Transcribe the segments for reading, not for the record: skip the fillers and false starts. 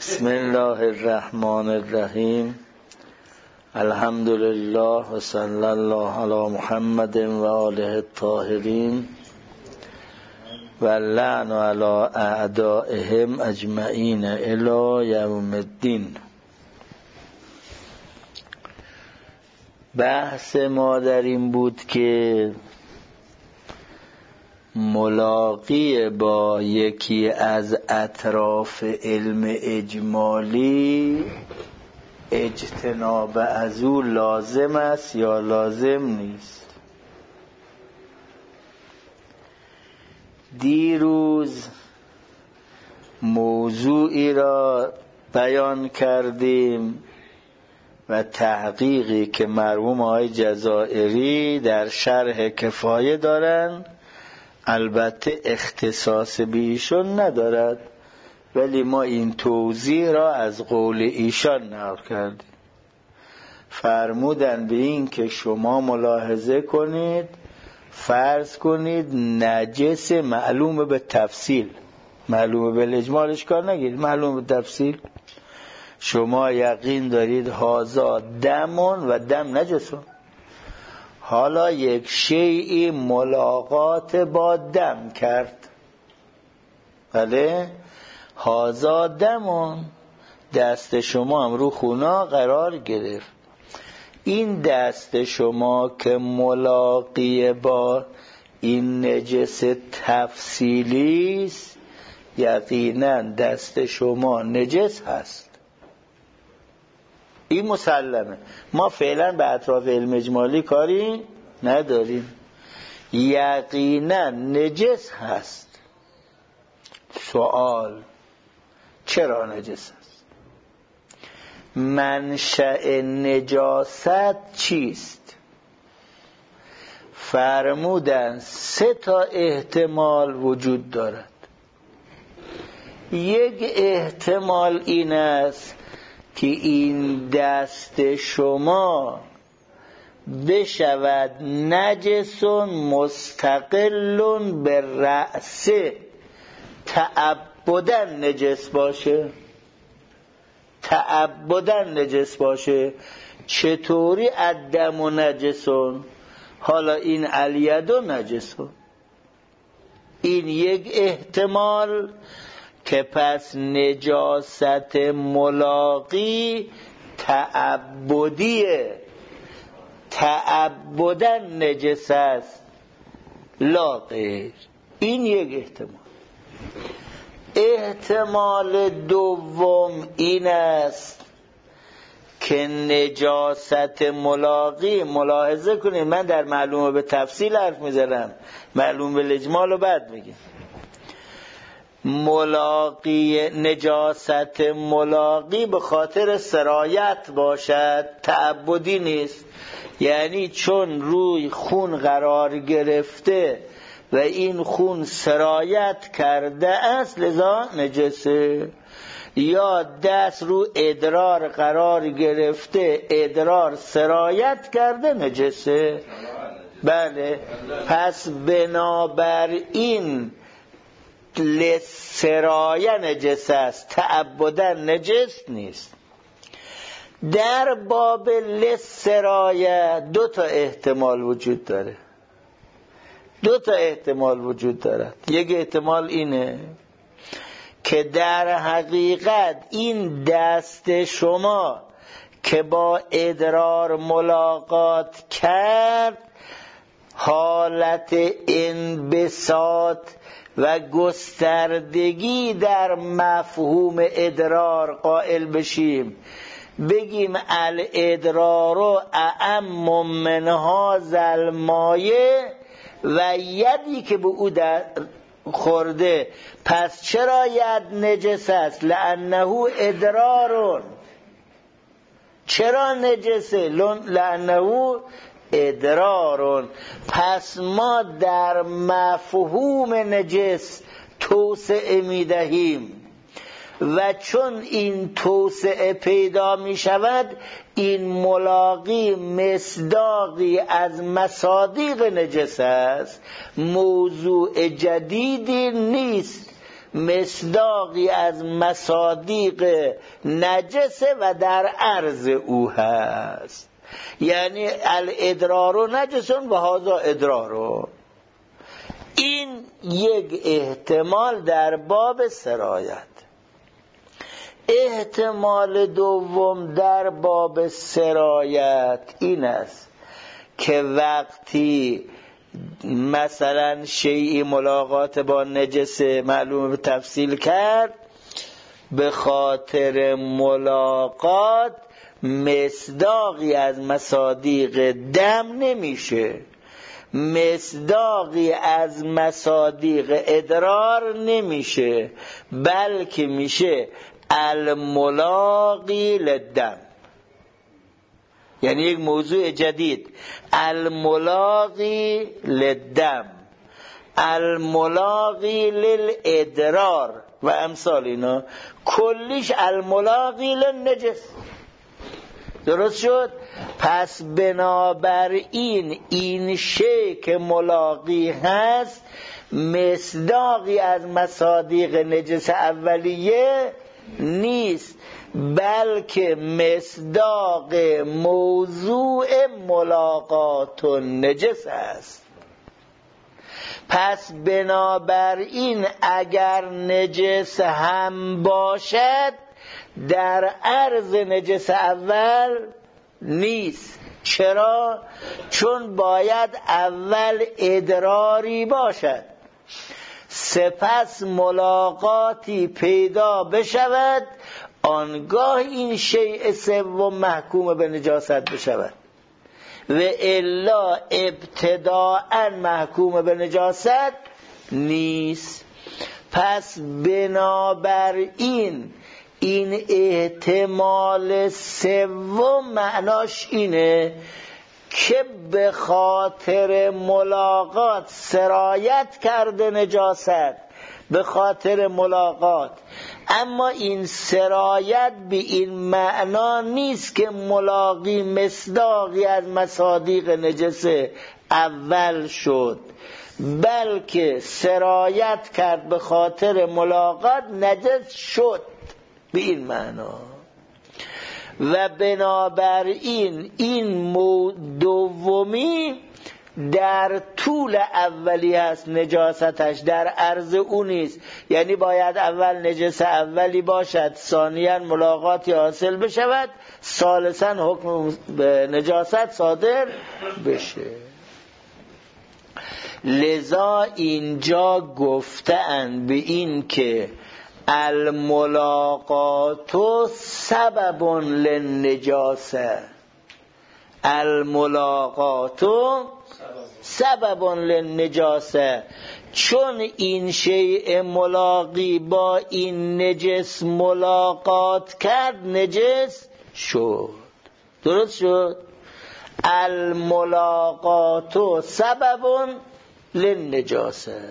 بسم الله الرحمن الرحیم. الحمد لله و صلی الله علی محمد و آله الطاهرین و لعن علی اعدائهم اجمعین الی یوم الدین. بحث ما در این بود که ملاقی با یکی از اطراف علم اجمالی اجتناب از او لازم است یا لازم نیست. دیروز موضوعی را بیان کردیم و تحقیقی که مرحوم آقای جزائری در شرح کفایه دارند، البته اختصاص به ایشان ندارد، ولی ما این توضیح را از قول ایشان نقل کردیم. فرمودن به این که شما ملاحظه کنید، فرض کنید نجس معلوم به تفصیل، معلوم به اجمالش کار نگیرید، معلوم به تفصیل شما یقین دارید هازا دمون و دم نجسون. حالا یک شیئی ملاقات با دم کرد، بله، هازا دمون، دست شما هم رو خونا قرار گرفت. این دست شما که ملاقی با این نجس تفصیلی است، یقینا دست شما نجس هست، این مسلمه. ما فعلا به اطراف علم اجمالی کاری نداریم، یقینا نجس هست. سوال چرا نجس هست؟ منشأ نجاست چیست؟ فرمودن 3 احتمال وجود دارد. یک احتمال این است که این دست شما بشود نجس مستقل به رأس، تعبدن نجس باشه، تعبدن نجس باشه. چطوری؟ الدم و نجسون، حالا این الید و نجسون. این یک احتمال که پس نجاست ملاقی تعبدیه، تعبدن نجس است لا غیر. این یک احتمال. احتمال دوم این است که نجاست ملاقی، ملاحظه کنید من در معلومه به تفصیل حرف میزنم، معلومه به اجمال رو بعد میگم. ملاقی، نجاست ملاقی به خاطر سرایت باشد، تعبدی نیست. یعنی چون روی خون قرار گرفته و این خون سرایت کرده است لذا نجسه. یا دست رو ادرار قرار گرفته، ادرار سرایت کرده نجسه. بله، پس بنابراین لسرایه نجس است، تعبدن نجس نیست. در باب لسرایه 2 احتمال وجود داره، 2 احتمال وجود دارد. یک احتمال اینه که در حقیقت این دست شما که با ادرار ملاقات کرد حالت انبساط و گستردگی در مفهوم ادرار قائل بشیم، بگیم الادرار اعم من هذا المایه و یدی که به او خورده، پس چرا ید نجس است؟ لانه ادرار. چرا نجسه؟ لانه ادرار. پس ما در مفهوم نجس توسعه میدهیم و چون این توسعه پیدا می شود، این ملاقی مصداقی از مصادیق نجس است، موضوع جدیدی نیست. مصداقی از مصادیق نجسه و در عرض او هست. یعنی الادرار نجسون و هذا ادرار. این یک احتمال در باب سرایت. احتمال دوم در باب سرایت این است که وقتی مثلا شیئی ملاقات با نجسه معلومه به تفصیل کرد، به خاطر ملاقات مصداقی از مصادیق دم نمیشه، مصداقی از مصادیق ادرار نمیشه، بلکه میشه الملاقی للدم. یعنی یک موضوع جدید، الملاقی للدم، الملاقی للادرار و امثال اینا، کلیش الملاقی للنجس. درست شد؟ پس بنابراین این شی که ملاقی هست مصداقی از مصادیق نجس اولیه نیست، بلکه مصداق موضوع ملاقات النجس است. پس بنابراین اگر نجس هم باشد در عرض نجس اول نیست. چرا؟ چون باید اول ادراری باشد، سپس ملاقاتی پیدا بشود، آنگاه این شیء سوم محکوم به نجاست بشود، و الا ابتداء محکوم به نجاست نیست. پس بنابراین این احتمال سوم معناش اینه که به خاطر ملاقات سرایت کرده نجاست، به خاطر ملاقات. اما این سرایت به این معنا نیست که ملاقی مصداقی از مصادیق نجس اول شد، بلکه سرایت کرد به خاطر ملاقات نجس شد به این معنا. و بنابراین این دومی در طول اولی هست، نجاستش در عرض او نیست. یعنی باید اول نجس اولی باشد، ثانیاً ملاقاتی حاصل بشود، ثالثاً حکم به نجاست صادر بشه. لذا اینجا گفتند به این که الملاقات سبب للنجاسه، الملاقات سبب للنجاسه، چون این شیء ملاقی با این نجس ملاقات کرد نجس شد. درست شد؟ الملاقات سبب للنجاسه.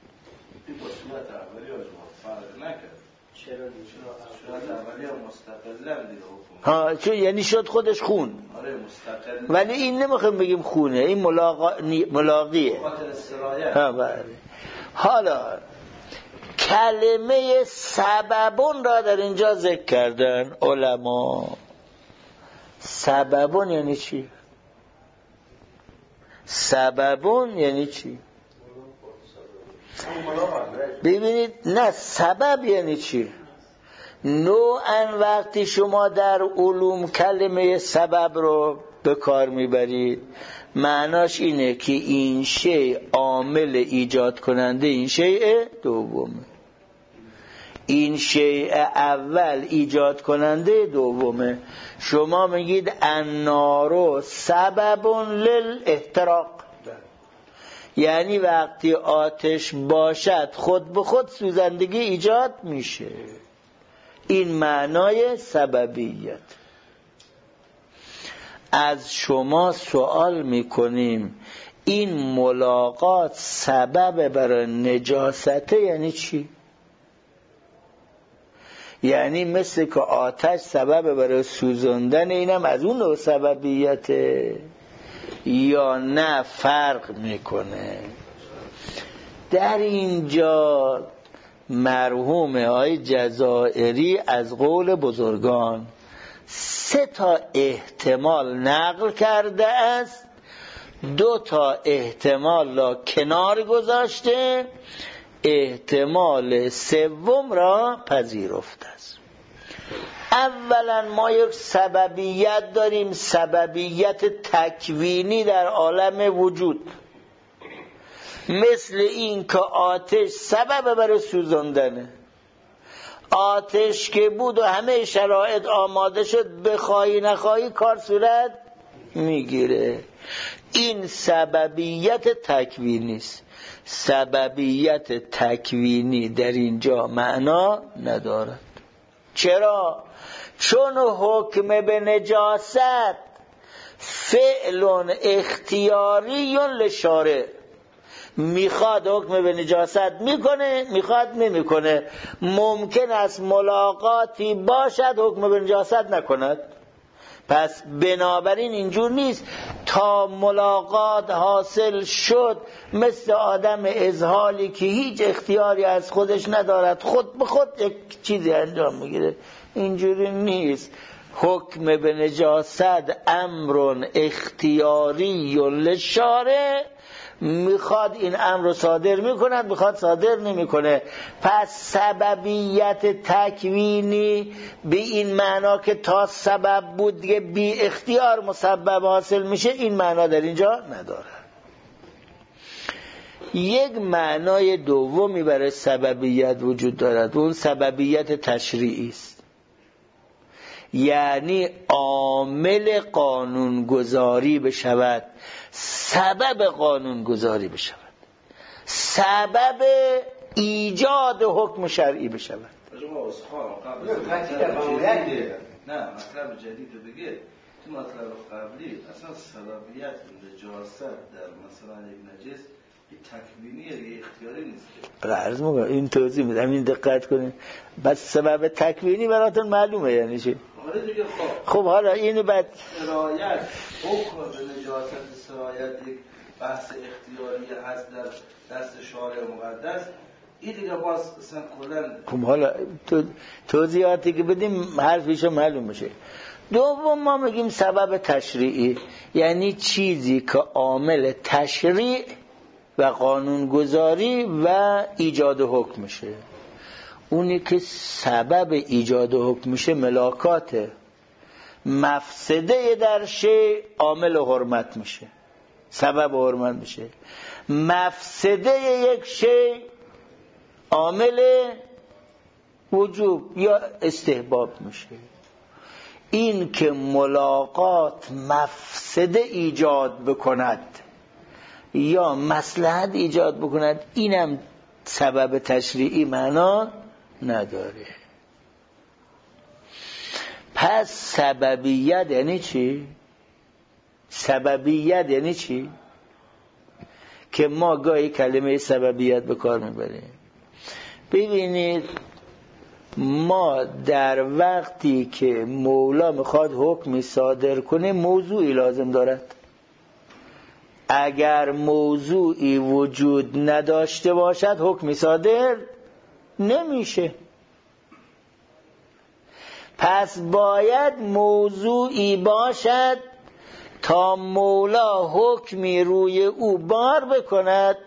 ها چون یعنی شد خودش خون، ولی این نمیخوایم بگیم خونه، این ملاقیه. ها بله. حالا کلمه سببون را در اینجا ذکر کردن علما. سببون یعنی چی؟ سببون یعنی چی؟ ببینید، نه سبب یعنی چی؟ نوعاً وقتی شما در علوم کلمه سبب رو به کار میبرید معناش اینه که این شیء عامل ایجاد کننده این شیء دومه، این شیء اول ایجاد کننده دومه. شما میگید النار سبب للاحتراق، یعنی وقتی آتش باشد خود به خود سوزندگی ایجاد میشه. این معنای سببیت. از شما سوال میکنیم این ملاقات سبب برای نجاسته یعنی چی؟ یعنی مثل که آتش سبب برای سوزاندن، اینم از اون نوع سببیته یا نه فرق میکنه؟ در اینجا مرحوم آقای جزائری از قول بزرگان 3 احتمال نقل کرده است، 2 احتمال را کنار گذاشته، احتمال 3 را پذیرفته است. اولا ما یک سببیت داریم، سببیت تکوینی در عالم وجود، مثل این که آتش سبب برای سوزاندنه. آتش که بود و همه شرایط آماده شد، بخوای نخوای کار صورت میگیره. این سببیت تکوینی است. سببیت تکوینی در اینجا معنا ندارد. چرا؟ چون حکم به نجاست فعل اختیاری لشارع، میخواد حکم به نجاست میکنه، میخواد نمیکنه. ممکن است ملاقاتی باشد حکم به نجاست نکند. پس بنابراین اینجور نیست تا ملاقات حاصل شد مثل آدم ازحالی که هیچ اختیاری از خودش ندارد، خود به خود یک چیزی انجام میگیره. اینجوری نیست. حکم به نجاست امر اختیاری للشارع، میخواد این امر رو صادر میکند، میخواد صادر نمیکنه. پس سببیت تکوینی به این معنا که تا سبب بود دیگه بی اختیار مسبب حاصل میشه، این معنا در اینجا نداره. یک معنای دومی برای سببیت وجود دارد، اون سببیت تشریعی است. یعنی عامل قانونگذاری بشود، سبب قانونگذاری بشود، سبب ایجاد حکم شرعی بشود. نه مطلب جدید رو بگه. تو مطلب قبلی اصلا سببیت نجاست در مثلا یک نجس یه تکوینیه، یه اختیاری نیست. عرض می‌کنم این توضیح میدم، این دقت کنید. بس سبب تکوینی براتون معلومه یعنی چی؟ خب حالا اینو بعد سرایت حکم به نجاست سرایت یک بحث اختیاری هست در دست شارع مقدس. این دیگه باز اصلا کلن. خب حالا توضیحاتی که بدیم حرفیشو معلوم میشه. دوم ما میگیم سبب تشریعی، یعنی چیزی که عامل تشریع و قانونگذاری و ایجاد حکم میشه. اونی که سبب ایجاد حکم میشه ملاکاته، مفسده در شی عامل حرمت میشه، سبب حرمت میشه. مفسده یک شی عامل وجوب یا استحباب میشه. این که ملاقات مفسده ایجاد بکند یا مصلحت ایجاد بکند، اینم سبب تشریعی معنا نداره. پس سببیت یعنی چی؟ سببیت یعنی چی؟ که ما گاهی کلمه سببیت به کار میبریم. ببینید ما در وقتی که مولا میخواد حکمی صادر کنه موضوعی لازم دارد. اگر موضوعی وجود نداشته باشد حکمی صادر نمیشه. پس باید موضوعی باشد تا مولا حکمی روی او بار بکند.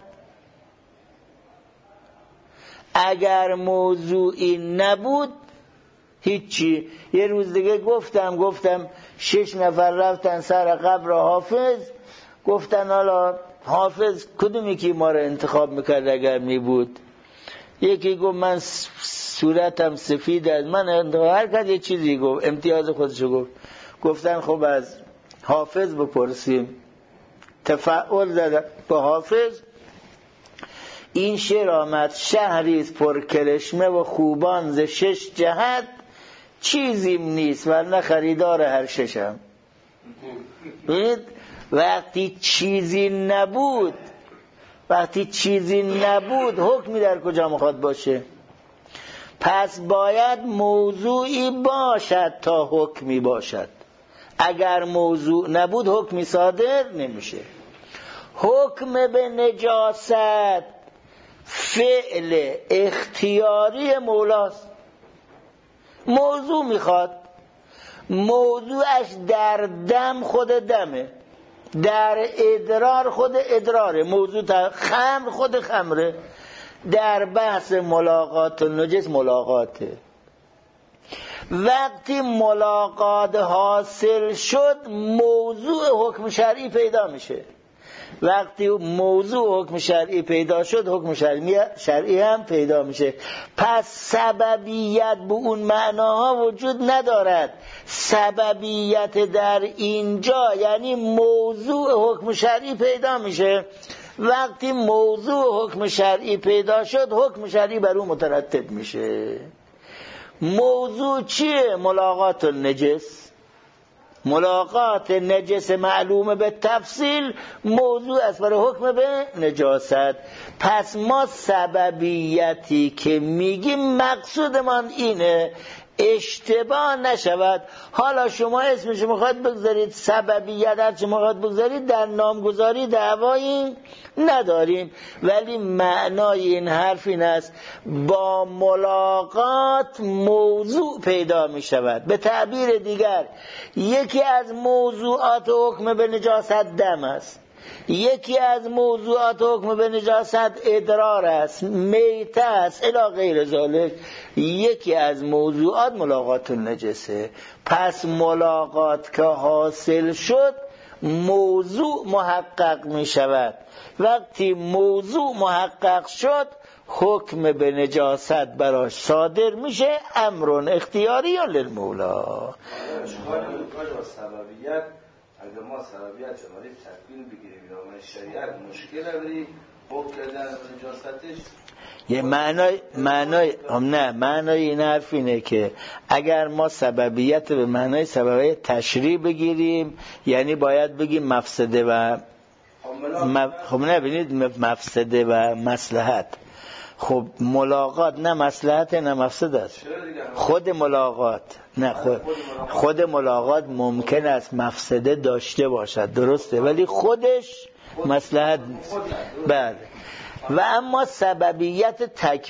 اگر موضوعی نبود هیچی. یه روز دیگه گفتم 6 نفر رفتن سر قبر حافظ، گفتن حالا حافظ کدومی که ما رو انتخاب میکرد اگر میبود؟ یکی گفت من صورتم سفید از من انتخاب، هر کس یه چیزی گفت، امتیاز خودشو گفت. گفتن خب از حافظ بپرسیم. تفاعل زدن با حافظ. این شعر آمد: شهریست پر کرشمه و خوبان ز 6 جهت، چیزیم نیست ورنه خریدار هر ششم. ببینید وقتی چیزی نبود حکمی در کجا میخواد باشه؟ پس باید موضوعی باشد تا حکمی باشد. اگر موضوع نبود حکمی صادر نمیشه. حکم به نجاست فعل اختیاری مولاست. موضوع میخواد، موضوعش در دم خود دمه، در ادرار خود ادراره، موضوع خمر خود خمره، در بحث ملاقات و نجس ملاقاته. وقتی ملاقات حاصل شد موضوع حکم شرعی پیدا میشه. وقتی موضوع حکم شرعی پیدا شد حکم شرعی هم پیدا میشه. پس سببیت به اون معناها وجود ندارد. سببیت در اینجا یعنی موضوع حکم شرعی پیدا میشه. وقتی موضوع حکم شرعی پیدا شد حکم شرعی بر اون مترتب میشه. موضوع چیه؟ ملاقات النجس. ملاقات نجس معلومه به تفصیل موضوع است برای حکم به نجاست. پس ما سببیتی که میگیم مقصودمان اینه اشتباه نشود. حالا شما اسمش میخواد بگذارید سببیت، هرچی میخواد بگذارید، در نامگذاری دعوایی نداریم، ولی معنای این حرف این است با ملاقات موضوع پیدا میشود. به تعبیر دیگر یکی از موضوعات حکم به نجاست دم است، یکی از موضوعات حکم به نجاست ادرار است، میته است الی غیر ذالک. یکی از موضوعات ملاقات النجسه. پس ملاقات که حاصل شد موضوع محقق می شود. وقتی موضوع محقق شد حکم به نجاست براش صادر میشه، امر اختیاری یا للمولا. سببیت اگر ما سببیت شماری تکوین بگیریم یا شریعت مشکل بری حکم کردن نجاستش یه معنای این حرف اینه که اگر ما سببیت به معنای سببیت تشریع بگیریم یعنی باید بگیم مفسده و خب نه ببینید مفسده و مصلحت. خب ملاقات نه مصلحت نه مفسده است. خود ملاقات نه خود ملاقات ممکن است مفسده داشته باشد، درسته، ولی خودش مصلحت بله. و اما سببیت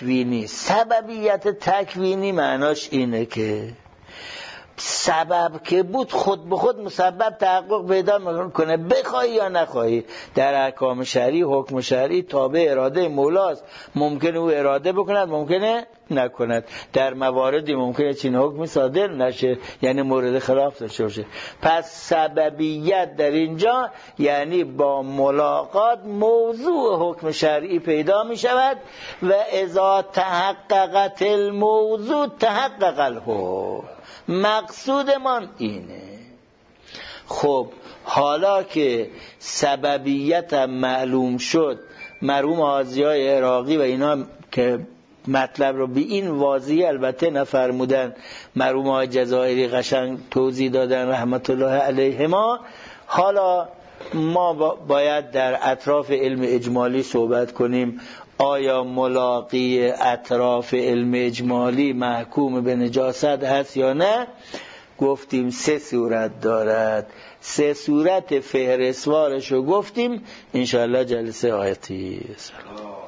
تکوینی معناش اینه که سبب که بود خود به خود مسبب تحقق پیدا میکنه، بخوای یا نخوای. در احکام شرعی حکم شرعی تابع اراده مولاست، ممکنه او اراده بکند ممکنه نکند. در مواردی ممکنه چین حکمی صادر نشه، یعنی مورد خلاف داشته باشه. پس سببیت در اینجا یعنی با ملاقات موضوع حکم شرعی پیدا می شود و اذا تحققت الموضوع تحقق الحکم. مقصود من اینه. خب حالا که سببیت هم معلوم شد، مرحوم حاجیای عراقی و اینا که مطلب رو به این واضحی البته نفرمودن، مرحوم های جزائری قشنگ توضیح دادن رحمت الله علیهما. حالا ما باید در اطراف علم اجمالی صحبت کنیم. آیا ملاقی اطراف علم اجمالی محکوم به نجاست هست یا نه؟ گفتیم 3 صورت دارد. 3 صورت فهرستوارش رو گفتیم. انشاءالله جلسه آیتی.